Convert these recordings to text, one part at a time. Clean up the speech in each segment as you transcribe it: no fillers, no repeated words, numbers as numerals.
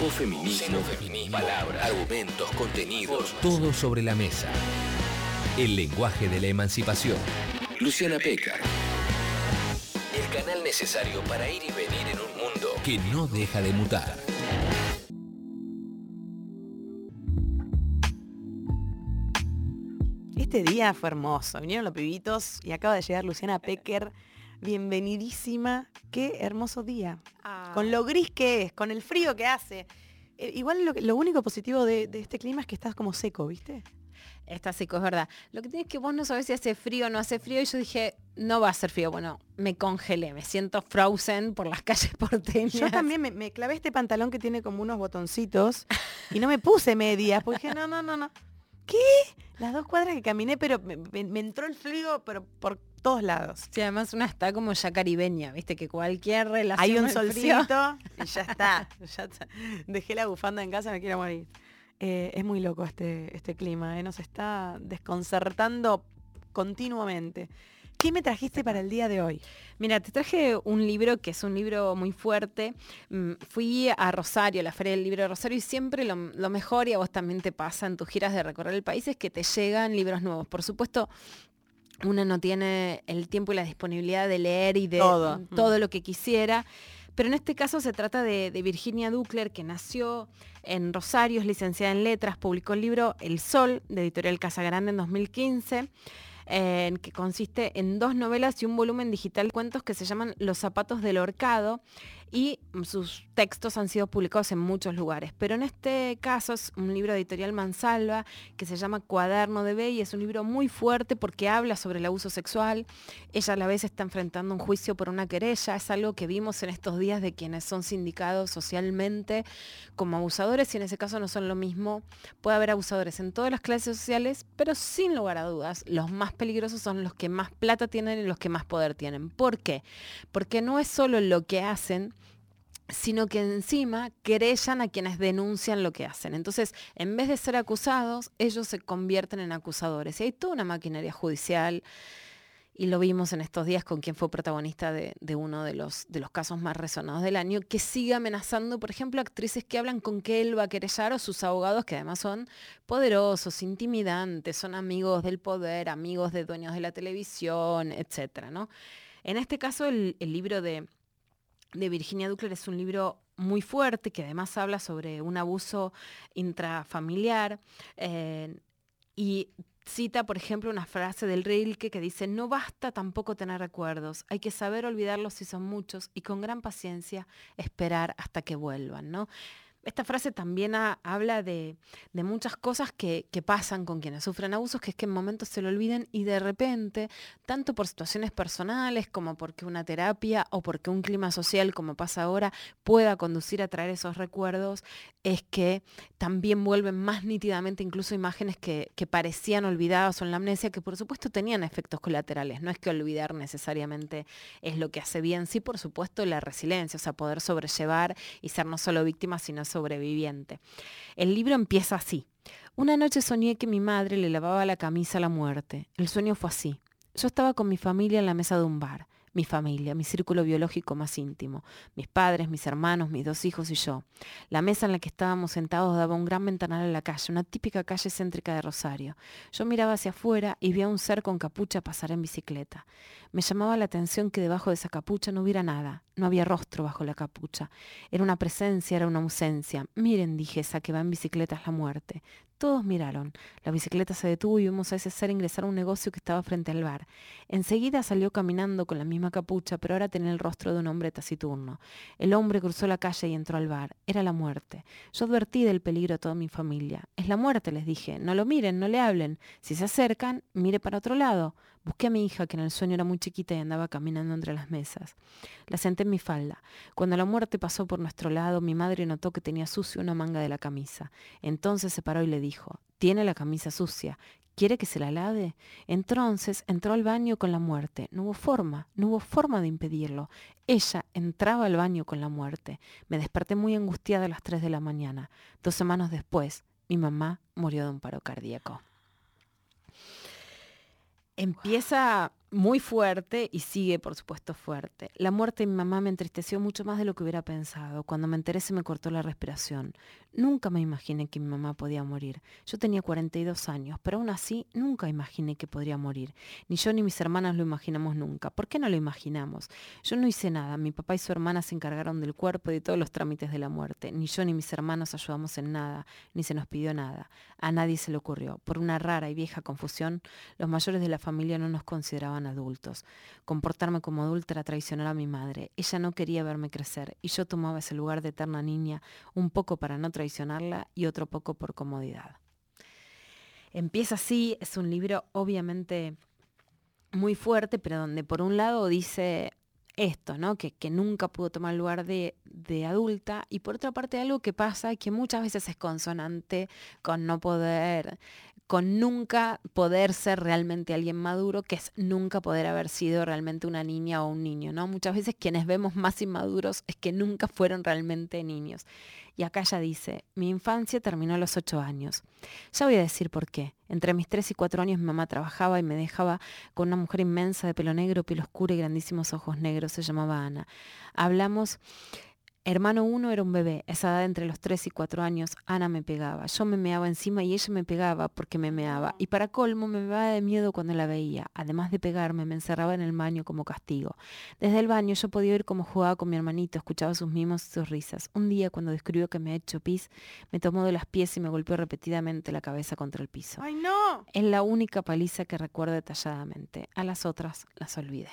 Xenofeminismo, palabras, argumentos, contenidos, todo sobre la mesa. El lenguaje de la emancipación. Luciana Pecker. El canal necesario para ir y venir en un mundo que no deja de mutar. Este día fue hermoso, vinieron los pibitos y acaba de llegar Luciana Pecker. Bienvenidísima, qué hermoso día. Con lo gris que es, con el frío que hace. Igual lo único positivo de este clima es que estás como seco, ¿viste? Está seco, es verdad. Lo que tienes es que vos no sabés si hace frío o no hace frío y yo dije, no va a hacer frío. Bueno, me congelé, me siento frozen por las calles porteñas. Yo también me clavé este pantalón que tiene como unos botoncitos y no me puse medias porque dije, no. ¿Qué? Las 2 cuadras que caminé, pero me entró el frío, pero por todos lados. Sí, además una está como ya caribeña, viste, que cualquier relación. Hay un con el solcito frío. y ya está. Dejé la bufanda en casa, me quiero morir. Es muy loco este clima, nos está desconcertando continuamente. ¿Qué me trajiste para el día de hoy? Mira, te traje un libro que es un libro muy fuerte. Fui a Rosario, a la Feria del Libro de Rosario, y siempre lo mejor, y a vos también te pasa en tus giras de recorrer el país, es que te llegan libros nuevos. Por supuesto, uno no tiene el tiempo y la disponibilidad de leer y de todo lo que quisiera. Pero en este caso se trata de Virginia Ducler, que nació en Rosario, es licenciada en Letras, publicó el libro El Sol, de Editorial Casagrande, en 2015, que consiste en 2 novelas y un volumen digital de cuentos que se llaman Los zapatos del horcado, y sus textos han sido publicados en muchos lugares. Pero en este caso es un libro de Editorial Mansalva que se llama Cuaderno de B, y es un libro muy fuerte porque habla sobre el abuso sexual. Ella a la vez está enfrentando un juicio por una querella. Es algo que vimos en estos días de quienes son sindicados socialmente como abusadores, y en ese caso no son lo mismo. Puede haber abusadores en todas las clases sociales, pero sin lugar a dudas, los más peligrosos son los que más plata tienen y los que más poder tienen. ¿Por qué? Porque no es solo lo que hacen, sino que encima querellan a quienes denuncian lo que hacen. Entonces, en vez de ser acusados, ellos se convierten en acusadores. Y hay toda una maquinaria judicial, y lo vimos en estos días con quien fue protagonista de uno de los casos más resonados del año, que sigue amenazando, por ejemplo, actrices que hablan con que él va a querellar, o sus abogados, que además son poderosos, intimidantes, son amigos del poder, amigos de dueños de la televisión, etcétera, ¿no? En este caso, el libro de Virginia Ducler es un libro muy fuerte, que además habla sobre un abuso intrafamiliar, y cita, por ejemplo, una frase del Rilke que dice: no basta tampoco tener recuerdos, hay que saber olvidarlos si son muchos y con gran paciencia esperar hasta que vuelvan, ¿no? Esta frase también habla de muchas cosas que pasan con quienes sufren abusos, que es que en momentos se lo olviden y de repente, tanto por situaciones personales como porque una terapia o porque un clima social, como pasa ahora, pueda conducir a traer esos recuerdos, es que también vuelven más nítidamente incluso imágenes que parecían olvidadas o en la amnesia, que por supuesto tenían efectos colaterales. No es que olvidar necesariamente es lo que hace bien, sí, por supuesto, la resiliencia, o sea, poder sobrellevar y ser no solo víctima, sino sobreviviente. El libro empieza así: una noche soñé que mi madre le lavaba la camisa a la muerte. El sueño fue así: yo estaba con mi familia en la mesa de un bar. Mi familia, mi círculo biológico más íntimo, mis padres, mis hermanos, mis 2 hijos y yo. La mesa en la que estábamos sentados daba un gran ventanal a la calle, una típica calle céntrica de Rosario. Yo miraba hacia afuera y vi a un ser con capucha pasar en bicicleta. Me llamaba la atención que debajo de esa capucha no hubiera nada, no había rostro bajo la capucha. Era una presencia, era una ausencia. Miren, dije, esa que va en bicicleta es la muerte. Todos miraron. La bicicleta se detuvo y vimos a ese ser ingresar a un negocio que estaba frente al bar. Enseguida salió caminando con la misma capucha, pero ahora tenía el rostro de un hombre taciturno. El hombre cruzó la calle y entró al bar. Era la muerte. Yo advertí del peligro a toda mi familia. Es la muerte, les dije. No lo miren, no le hablen. Si se acercan, mire para otro lado. Busqué a mi hija, que en el sueño era muy chiquita y andaba caminando entre las mesas. La senté en mi falda. Cuando la muerte pasó por nuestro lado, mi madre notó que tenía sucio una manga de la camisa. Entonces se paró y le dijo: «Tiene la camisa sucia. ¿Quiere que se la lave?». Entonces entró al baño con la muerte. No hubo forma de impedirlo. Ella entraba al baño con la muerte. Me desperté muy angustiada a las 3 de la mañana. 2 semanas después, mi mamá murió de un paro cardíaco. Empieza muy fuerte y sigue, por supuesto, fuerte. La muerte de mi mamá me entristeció mucho más de lo que hubiera pensado. Cuando me enteré se me cortó la respiración. Nunca me imaginé que mi mamá podía morir. Yo tenía 42 años, pero aún así nunca imaginé que podría morir. Ni yo ni mis hermanas lo imaginamos nunca. ¿Por qué no lo imaginamos? Yo no hice nada. Mi papá y su hermana se encargaron del cuerpo y de todos los trámites de la muerte. Ni yo ni mis hermanos ayudamos en nada, ni se nos pidió nada. A nadie se le ocurrió. Por una rara y vieja confusión, los mayores de la familia no nos consideraban adultos. Comportarme como adulta era traicionar a mi madre. Ella no quería verme crecer y yo tomaba ese lugar de eterna niña, un poco para no traicionarla y otro poco por comodidad. Empieza así, es un libro obviamente muy fuerte, pero donde por un lado dice esto, ¿no? Que nunca pudo tomar el lugar de adulta, y por otra parte algo que pasa que muchas veces es consonante con no poder, con nunca poder ser realmente alguien maduro, que es nunca poder haber sido realmente una niña o un niño, ¿no? Muchas veces quienes vemos más inmaduros es que nunca fueron realmente niños. Y acá ella dice, mi infancia terminó a los 8 años. Ya voy a decir por qué. Entre mis 3 y 4 años mi mamá trabajaba y me dejaba con una mujer inmensa de pelo negro, piel oscura y grandísimos ojos negros. Se llamaba Ana. Hablamos... Hermano 1 era un bebé, esa edad entre los 3 y 4 años, Ana me pegaba. Yo me meaba encima y ella me pegaba porque me meaba. Y para colmo me meaba de miedo cuando la veía. Además de pegarme, me encerraba en el baño como castigo. Desde el baño yo podía oír cómo jugaba con mi hermanito, escuchaba sus mimos y sus risas. Un día, cuando descubrió que me había hecho pis, me tomó de las pies y me golpeó repetidamente la cabeza contra el piso. ¡Ay, no! Es la única paliza que recuerdo detalladamente. A las otras las olvidé.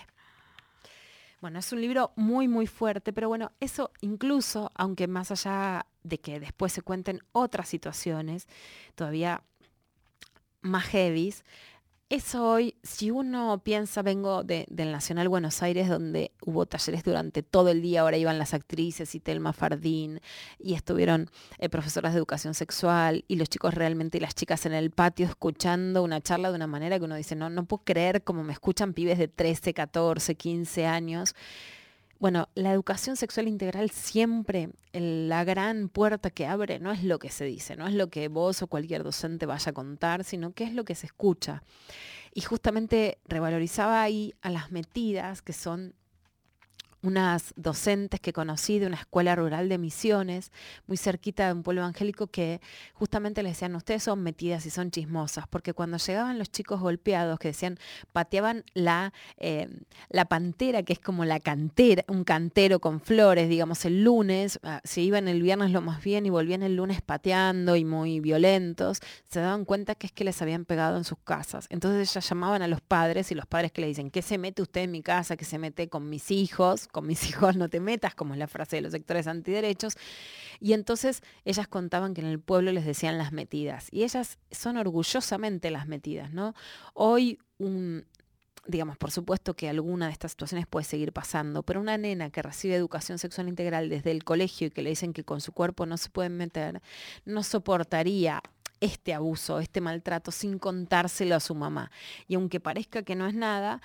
Bueno, es un libro muy, muy fuerte, pero bueno, eso incluso, aunque más allá de que después se cuenten otras situaciones todavía más heavies, eso hoy, si uno piensa, vengo del Nacional Buenos Aires, donde hubo talleres durante todo el día, ahora iban las actrices y Telma Fardín, y estuvieron profesoras de educación sexual, y los chicos realmente y las chicas en el patio escuchando una charla de una manera que uno dice, no puedo creer cómo me escuchan pibes de 13, 14, 15 años. Bueno, la educación sexual integral siempre, la gran puerta que abre no es lo que se dice, no es lo que vos o cualquier docente vaya a contar, sino que es lo que se escucha. Y justamente revalorizaba ahí a las metidas, que son unas docentes que conocí de una escuela rural de Misiones, muy cerquita de un pueblo evangélico, que justamente les decían, ustedes son metidas y son chismosas, porque cuando llegaban los chicos golpeados, que decían, pateaban la pantera, que es como la cantera, un cantero con flores, digamos, el lunes, se iban el viernes lo más bien y volvían el lunes pateando y muy violentos, se daban cuenta que es que les habían pegado en sus casas. Entonces ellas llamaban a los padres, y los padres que le dicen, ¿qué se mete usted en mi casa? ¿Qué se mete con mis hijos? Con mis hijos no te metas, como es la frase de los sectores antiderechos. Y entonces ellas contaban que en el pueblo les decían las metidas, y ellas son orgullosamente las metidas, ¿no? Hoy digamos, por supuesto que alguna de estas situaciones puede seguir pasando, pero una nena que recibe educación sexual integral desde el colegio y que le dicen que con su cuerpo no se pueden meter, no soportaría este abuso, este maltrato sin contárselo a su mamá. Y aunque parezca que no es nada,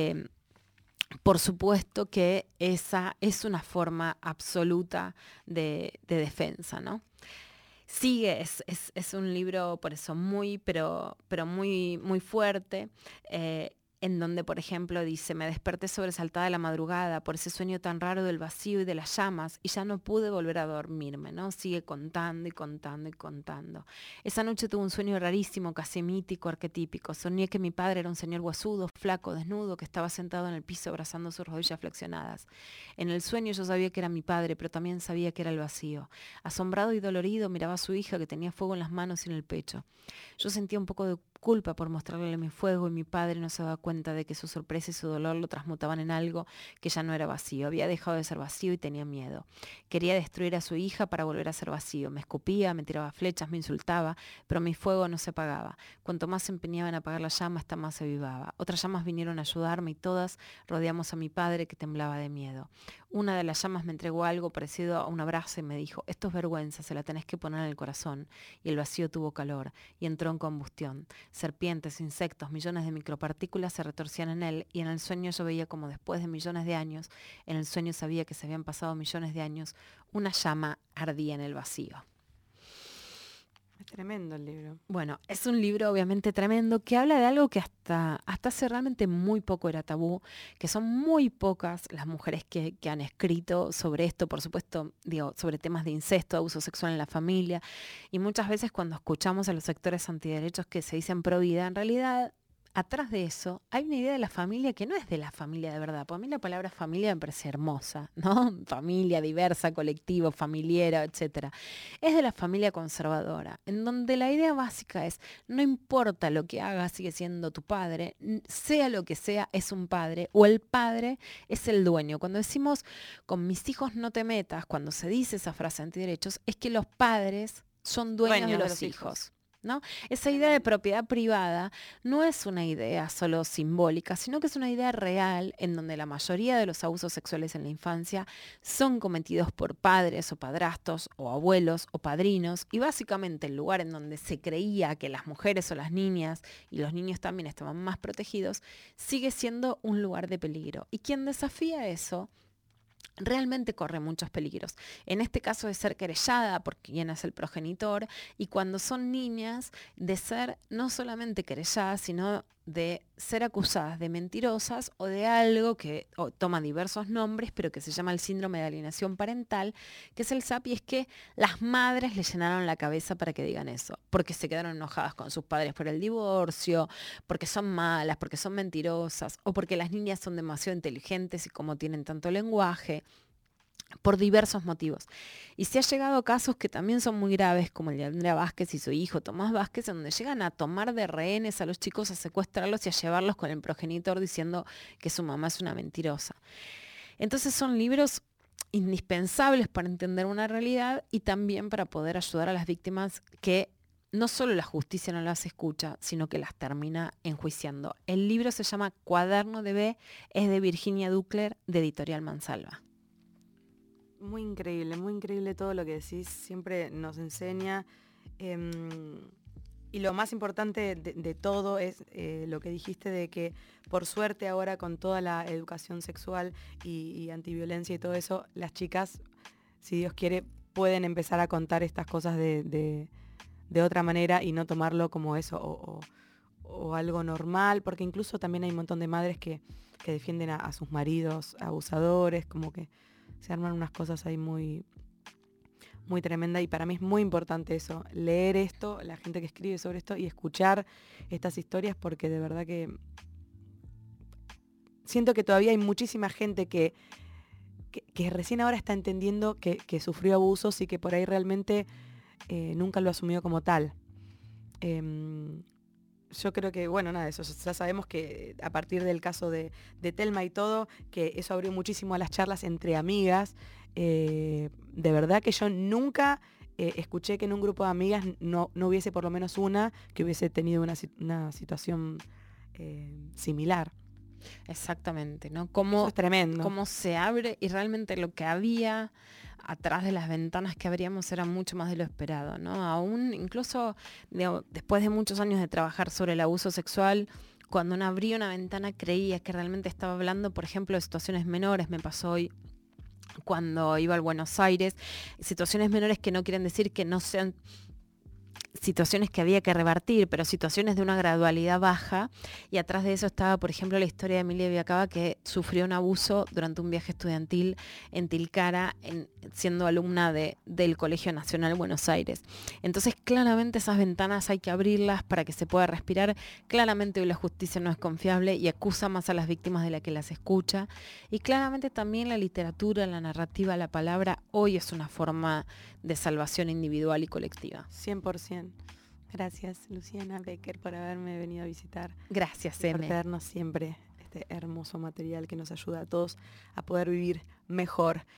por supuesto que esa es una forma absoluta de defensa, ¿no? Sigue, es un libro por eso muy, pero muy, muy fuerte, en donde, por ejemplo, dice, me desperté sobresaltada de la madrugada por ese sueño tan raro del vacío y de las llamas, y ya no pude volver a dormirme, ¿no? Sigue contando y contando y contando. Esa noche tuve un sueño rarísimo, casi mítico, arquetípico. Soñé que mi padre era un señor huesudo, flaco, desnudo, que estaba sentado en el piso abrazando sus rodillas flexionadas. En el sueño yo sabía que era mi padre, pero también sabía que era el vacío. Asombrado y dolorido miraba a su hija, que tenía fuego en las manos y en el pecho. Yo sentía un poco de culpa por mostrarle mi fuego, y mi padre no se daba cuenta de que su sorpresa y su dolor lo transmutaban en algo que ya no era vacío. Había dejado de ser vacío y tenía miedo. Quería destruir a su hija para volver a ser vacío. Me escupía, me tiraba flechas, me insultaba, pero mi fuego no se apagaba. Cuanto más se empeñaba en apagar la llama, esta más se avivaba. Otras llamas vinieron a ayudarme y todas rodeamos a mi padre, que temblaba de miedo. Una de las llamas me entregó algo parecido a un abrazo y me dijo, esto es vergüenza, se la tenés que poner en el corazón. Y el vacío tuvo calor y entró en combustión. Serpientes, insectos, millones de micropartículas se retorcían en él, y en el sueño yo veía como después de millones de años, en el sueño sabía que se habían pasado millones de años, una llama ardía en el vacío. Es tremendo el libro. Bueno, es un libro obviamente tremendo que habla de algo que hasta hace realmente muy poco era tabú, que son muy pocas las mujeres que han escrito sobre esto, por supuesto, sobre temas de incesto, abuso sexual en la familia, y muchas veces cuando escuchamos a los sectores antiderechos que se dicen pro vida, en realidad atrás de eso hay una idea de la familia que no es de la familia de verdad. Para mí la palabra familia me parece hermosa, ¿no? Familia diversa, colectivo, familiera, etcétera. Es de la familia conservadora, en donde la idea básica es, no importa lo que hagas, sigue siendo tu padre, sea lo que sea, es un padre, o el padre es el dueño. Cuando decimos, con mis hijos no te metas, cuando se dice esa frase antiderechos, es que los padres son dueños de los hijos. ¿No? Esa idea de propiedad privada no es una idea solo simbólica, sino que es una idea real en donde la mayoría de los abusos sexuales en la infancia son cometidos por padres o padrastros o abuelos o padrinos, y básicamente el lugar en donde se creía que las mujeres o las niñas y los niños también estaban más protegidos sigue siendo un lugar de peligro. Y quien desafía eso realmente corre muchos peligros. En este caso de ser querellada por quien es el progenitor, y cuando son niñas de ser no solamente querelladas, sino de ser acusadas de mentirosas o de algo que toma diversos nombres, pero que se llama el síndrome de alienación parental, que es el SAP, y es que las madres le llenaron la cabeza para que digan eso, porque se quedaron enojadas con sus padres por el divorcio, porque son malas, porque son mentirosas, o porque las niñas son demasiado inteligentes y como tienen tanto lenguaje, por diversos motivos. Y se ha llegado a casos que también son muy graves, como el de Andrea Vázquez y su hijo Tomás Vázquez, en donde llegan a tomar de rehenes a los chicos, a secuestrarlos y a llevarlos con el progenitor diciendo que su mamá es una mentirosa. Entonces son libros indispensables para entender una realidad y también para poder ayudar a las víctimas que no solo la justicia no las escucha, sino que las termina enjuiciando. El libro se llama Cuaderno de B, es de Virginia Ducler, de Editorial Mansalva. Muy increíble todo lo que decís, siempre nos enseña. Y lo más importante de todo es lo que dijiste de que por suerte ahora con toda la educación sexual y antiviolencia y todo eso, las chicas, si Dios quiere, pueden empezar a contar estas cosas de otra manera y no tomarlo como eso o algo normal, porque incluso también hay un montón de madres que defienden a sus maridos abusadores, como que se arman unas cosas ahí muy, muy tremendas, y para mí es muy importante eso, leer esto, la gente que escribe sobre esto y escuchar estas historias, porque de verdad que siento que todavía hay muchísima gente que recién ahora está entendiendo que sufrió abusos y que por ahí realmente nunca lo asumió como tal. Yo creo que, bueno, nada, eso ya sabemos que a partir del caso de Telma y todo, que eso abrió muchísimo a las charlas entre amigas. De verdad que yo nunca escuché que en un grupo de amigas no hubiese por lo menos una que hubiese tenido una situación similar. Exactamente, ¿no? Eso es tremendo. Cómo se abre, y realmente lo que había atrás de las ventanas que abríamos era mucho más de lo esperado, ¿no? Aún, incluso después de muchos años de trabajar sobre el abuso sexual, cuando uno abría una ventana creía que realmente estaba hablando, por ejemplo, de situaciones menores. Me pasó hoy cuando iba al Buenos Aires, situaciones menores que no quieren decir que no sean situaciones que había que revertir, pero situaciones de una gradualidad baja, y atrás de eso estaba, por ejemplo, la historia de Emilia Viacaba, que sufrió un abuso durante un viaje estudiantil en Tilcara, siendo alumna del Colegio Nacional Buenos Aires. Entonces, claramente esas ventanas hay que abrirlas para que se pueda respirar. Claramente hoy la justicia no es confiable y acusa más a las víctimas de la que las escucha, y claramente también la literatura, la narrativa, la palabra hoy es una forma de salvación individual y colectiva. 100%. Gracias, Luciana Becker, por haberme venido a visitar. Gracias, Por traernos siempre este hermoso material que nos ayuda a todos a poder vivir mejor.